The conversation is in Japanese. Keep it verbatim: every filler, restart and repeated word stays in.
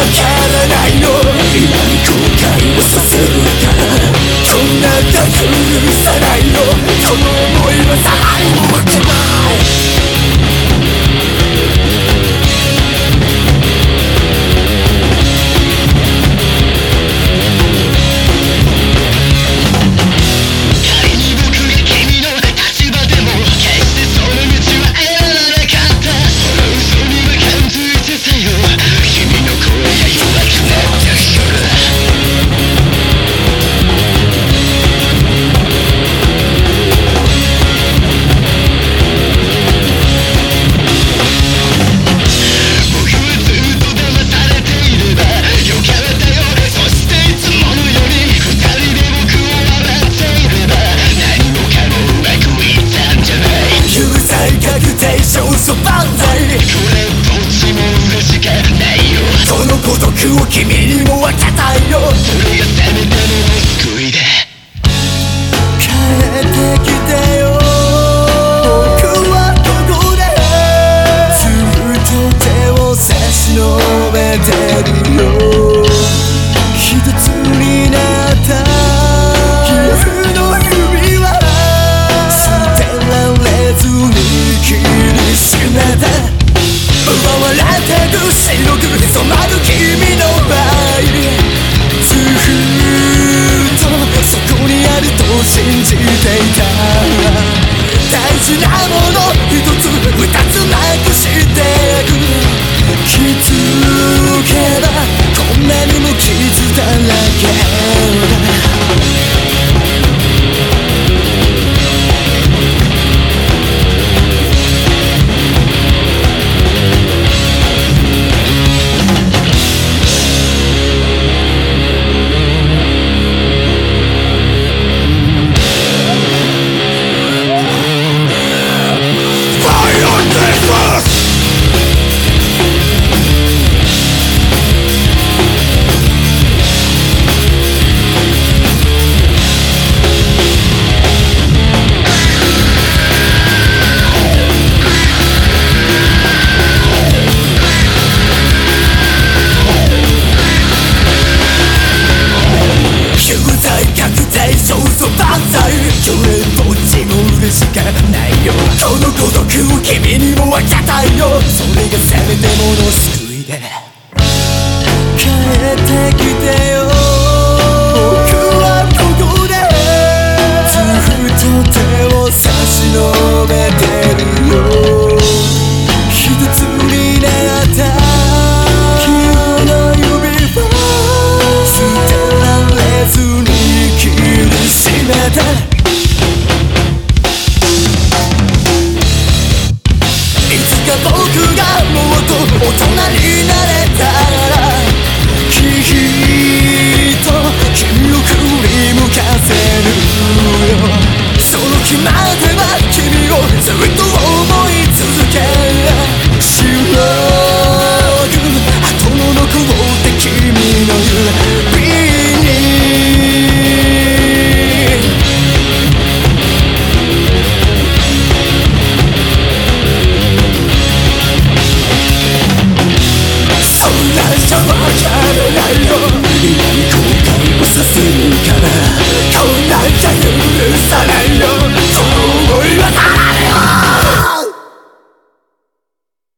からないの。今に後悔をさせるからこんなだけ許さないの。この想いはさらにもわけない。そばんざいこれっぽっちも嬉しかないよ。この孤独を君にも分けたいよ。それがせめての救いで帰ってきてよ。僕はここでずっと手を差し伸べてるよ。一つになった皮膚の指は捨てられずに切りしめて奪われてく白く染まる君の場合ずっとそこにあると信じていた。大事なもの一つ二つなくしてく気づけばこんなにも傷だらけ。それっぽっちも嬉しかないよ。この孤独を君にも分けたいよ。それがせめてもの救いで